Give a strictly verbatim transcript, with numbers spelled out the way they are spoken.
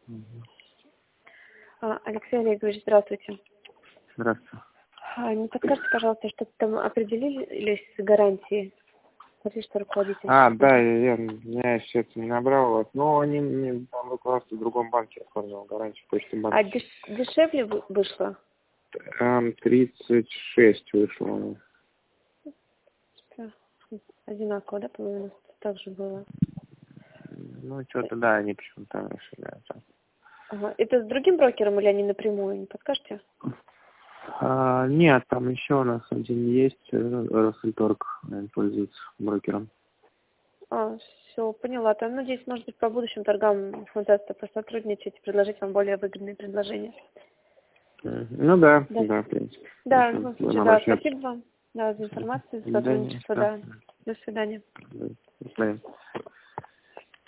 Мгм. А, Алексей Олегович, здравствуйте. Здравствуйте. А, Не подскажете, пожалуйста, что там определились с гарантией? Смотри, что руководитель. А, да, я, я, я сейчас не набрал вас. Но они мне там руководство в другом банке оформил гарантию, почту банка. А деш- дешевле вы- вышло? Там тридцать шесть вышло. Всё. Одинаково, да, по-моему, так же было. Ну, что-то, да, они почему-то там решили. это. Ага. Это с другим брокером или они напрямую, не подскажете? А, нет, там еще у нас один есть, э, Россельторг, наверное, пользуется брокером. А, все, поняла. Там, надеюсь, может быть, по будущим торгам удастся посотрудничать, предложить вам более выгодные предложения. Мгм. Ну да, Да. да, в принципе. Да, в Если любом вы случае, нам да. обращаетесь. Спасибо вам, да, за информацию, за Да, не сотрудничество, что. да. До свидания. До свидания.